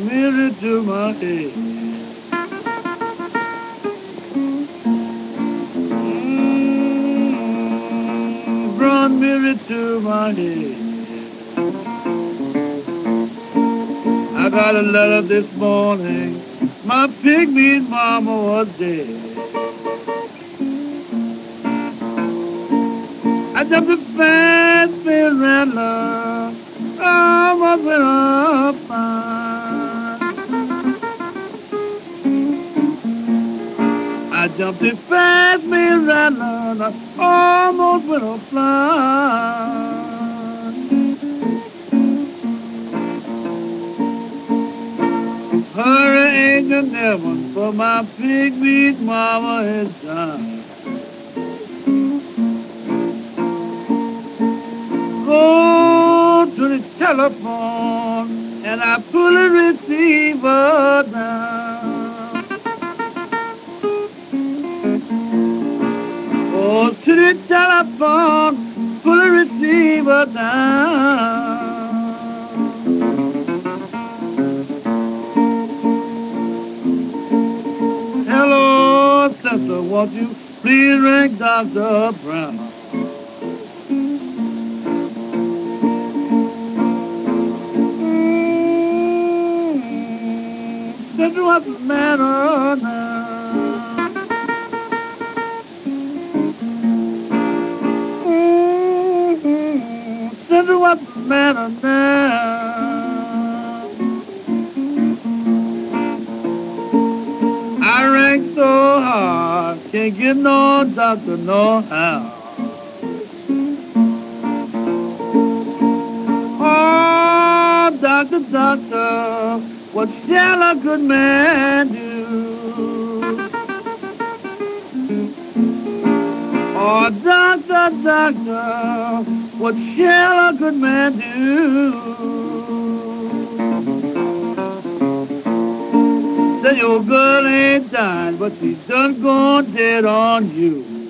mirror to my head. Brought mirror to my head. I got a letter this morning. My pygmy mama was dead. I jumped a fast field rattler. Almost went up fine. I jumped a fast field rattler. Almost went up fine. Hurry ain't the devil, for my pygmy mama is dying. Go to the telephone and I pull the receiver down. Go to the telephone, pull the receiver down. Hello, sister, won't you please ring Dr. Brown? Sister, what's the matter now? Sister, what's the matter now? I rang so hard, can't get no doctor, no how. Oh, doctor, doctor, what shall a good man do? Oh, doctor, doctor, what shall a good man do? Say your girl ain't dying, but she's done gone dead on you.